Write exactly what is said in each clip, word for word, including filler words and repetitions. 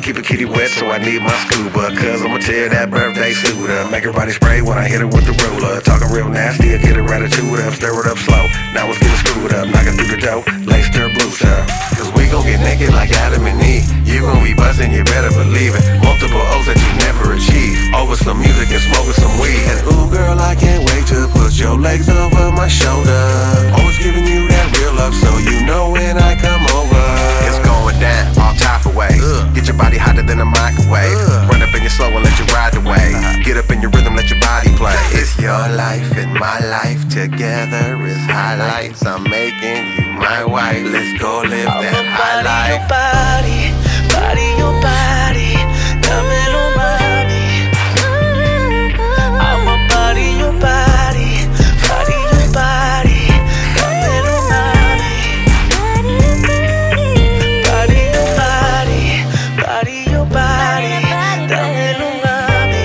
keep a kitty wet, so I need my scuba. Cause I'ma tear that birthday suit up. Make everybody spray when I hit it with the ruler. Talking real nasty, I get it attitude up. Stir it up slow, now it's getting screwed up. Knocking through the dough, lace her blue stuff. Cause we gon' get naked like Adam and Eve. You gon' be buzzing, you better believe it. Multiple O's that you never achieve. Over some music and smoking some weed. And ooh girl, I can't wait to put your legs over my shoulder. Always giving you that real love, so you know when I come over. It's going down, all type of ways. Ugh. Get your body hotter than a microwave. Ugh. Run up in your slow and let you ride the wave. Uh-huh. Get up in your rhythm, let your body play. It's your life and my life together is highlights. I'm making you my wife. Let's go live I'm that high life. Body, body, your body, dámelo mami. I'm a body, your body, body, your body, dámelo mami. Body, your body, body, your body, dámelo mami.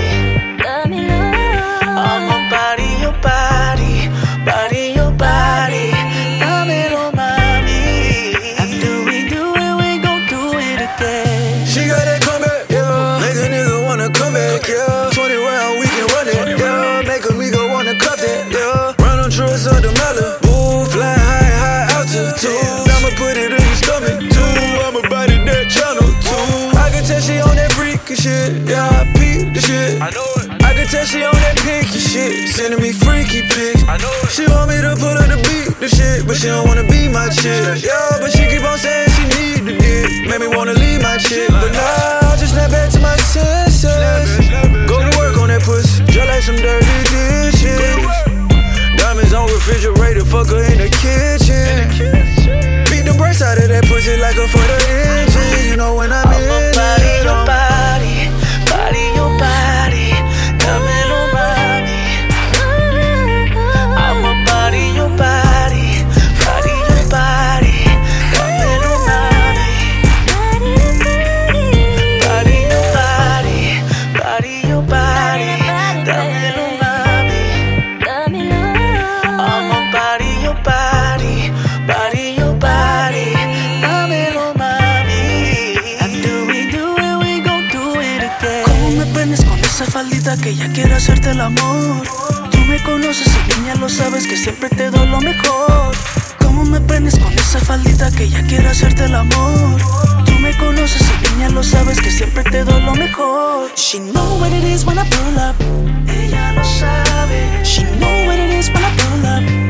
I'm a body, your body, body, your body, dámelo mami. After we do it, we gon' do it again. She got that comeback, yeah. Make a nigga wanna come back, yeah. twenty round, we can run it, yeah. Make a nigga wanna cuff that, yeah. Run on trucks on the mellow. Ooh, fly high, high altitude. I'ma put it in your stomach, too. I'ma bite it that channel, too. I can tell she on that freaky shit, yeah. I peep the shit. I know it. I can tell she on that pinky shit. Sending me freaky pics. I know it. She want me to pull her to beat the shit, but she don't wanna be my chick, yeah. But she keep on saying she need the dick. Made me wanna leave my chick, but nah, I just snap back to my senses. Go to work on that pussy, just like some dirty dishes. Diamonds on refrigerator, fuck her in the kitchen. Beat the brakes out of that pussy like a for the engine. You know when I'm I'm in a body, it. your body, body, your body, dámelo mami. I'm a body, your body, body, your body, dámelo mami. Body, your body, body, your body, dámelo mami. I'm a body, your body, body, your body, dámelo mami. After we do it, we gon' do it again. ¿Cómo me prendes con esa faldita que ya quiero hacerte el amor? Tú me conoces y bien ya lo sabes que siempre te doy lo mejor. ¿Cómo me prendes con esa faldita que ya quiero hacerte el amor? Tú me conoces y bien ya lo sabes que siempre te doy lo mejor. She know what it is when I pull up. Ella lo sabe. She know what it is when I pull up.